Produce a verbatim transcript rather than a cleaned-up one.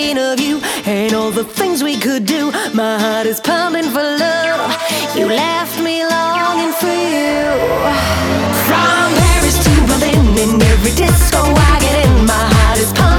thinking of you and all the things we could do. My heart is pounding for love. You left me longing for you. From Paris to Berlin, in every disco I get in, my heart is pounding.